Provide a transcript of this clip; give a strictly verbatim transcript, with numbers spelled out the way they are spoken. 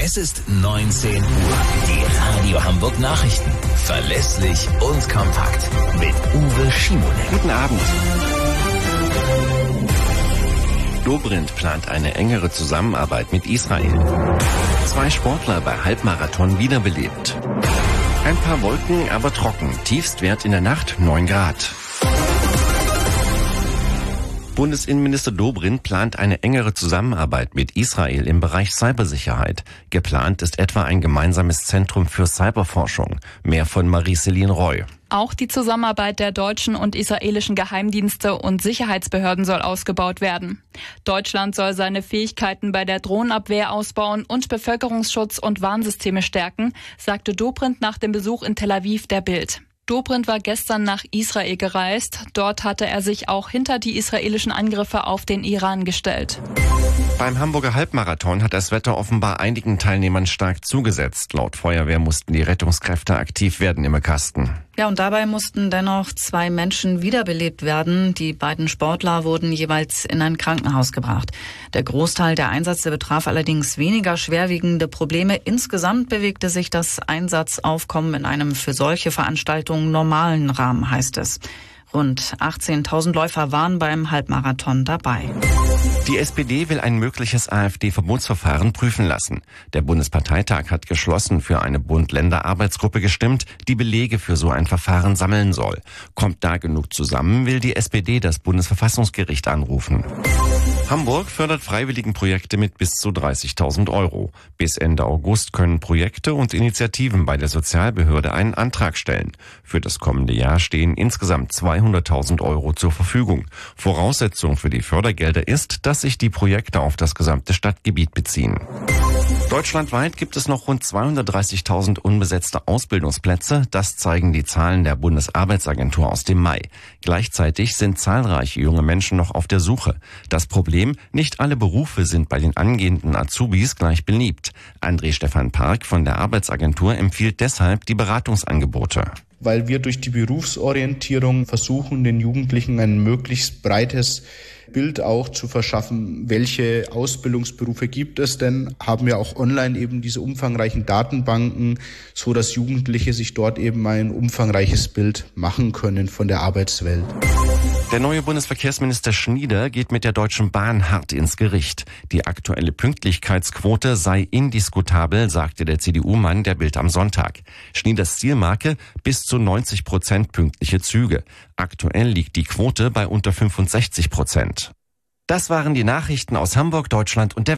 Es ist neunzehn Uhr. Die Radio Hamburg Nachrichten. Verlässlich und kompakt. Mit Uwe Schimonek. Guten Abend. Dobrindt plant eine engere Zusammenarbeit mit Israel. Zwei Sportler bei Halbmarathon wiederbelebt. Ein paar Wolken, aber trocken. Tiefstwert in der Nacht neun Grad. Bundesinnenminister Dobrindt plant eine engere Zusammenarbeit mit Israel im Bereich Cybersicherheit. Geplant ist etwa ein gemeinsames Zentrum für Cyberforschung. Mehr von Marie-Céline Roy. Auch die Zusammenarbeit der deutschen und israelischen Geheimdienste und Sicherheitsbehörden soll ausgebaut werden. Deutschland soll seine Fähigkeiten bei der Drohnenabwehr ausbauen und Bevölkerungsschutz und Warnsysteme stärken, sagte Dobrindt nach dem Besuch in Tel Aviv der Bild. Dobrindt war gestern nach Israel gereist. Dort hatte er sich auch hinter die israelischen Angriffe auf den Iran gestellt. Beim Hamburger Halbmarathon hat das Wetter offenbar einigen Teilnehmern stark zugesetzt. Laut Feuerwehr mussten die Rettungskräfte aktiv werden im Kasten. Ja, und dabei mussten dennoch zwei Menschen wiederbelebt werden. Die beiden Sportler wurden jeweils in ein Krankenhaus gebracht. Der Großteil der Einsätze betraf allerdings weniger schwerwiegende Probleme. Insgesamt bewegte sich das Einsatzaufkommen in einem für solche Veranstaltungen normalen Rahmen, heißt es. Rund achtzehntausend Läufer waren beim Halbmarathon dabei. Die S P D will ein mögliches AfD-Verbotsverfahren prüfen lassen. Der Bundesparteitag hat geschlossen für eine Bund-Länder-Arbeitsgruppe gestimmt, die Belege für so ein Verfahren sammeln soll. Kommt da genug zusammen, will die S P D das Bundesverfassungsgericht anrufen. Hamburg fördert Freiwilligenprojekte mit bis zu dreißigtausend Euro. Bis Ende August können Projekte und Initiativen bei der Sozialbehörde einen Antrag stellen. Für das kommende Jahr stehen insgesamt zweihunderttausend Euro zur Verfügung. Voraussetzung für die Fördergelder ist, dass sich die Projekte auf das gesamte Stadtgebiet beziehen. Deutschlandweit gibt es noch rund zweihundertdreißigtausend unbesetzte Ausbildungsplätze. Das zeigen die Zahlen der Bundesarbeitsagentur aus dem Mai. Gleichzeitig sind zahlreiche junge Menschen noch auf der Suche. Das Problem, nicht alle Berufe sind bei den angehenden Azubis gleich beliebt. André Stefan Park von der Arbeitsagentur empfiehlt deshalb die Beratungsangebote. Weil wir durch die Berufsorientierung versuchen, den Jugendlichen ein möglichst breites Bild auch zu verschaffen, welche Ausbildungsberufe gibt es denn, haben wir auch online eben diese umfangreichen Datenbanken, so dass Jugendliche sich dort eben ein umfangreiches Bild machen können von der Arbeitswelt. Der neue Bundesverkehrsminister Schnieder geht mit der Deutschen Bahn hart ins Gericht. Die aktuelle Pünktlichkeitsquote sei indiskutabel, sagte der C D U-Mann der Bild am Sonntag. Schnieders Zielmarke bis zu neunzig Prozent pünktliche Züge. Aktuell liegt die Quote bei unter fünfundsechzig Prozent. Das waren die Nachrichten aus Hamburg, Deutschland und der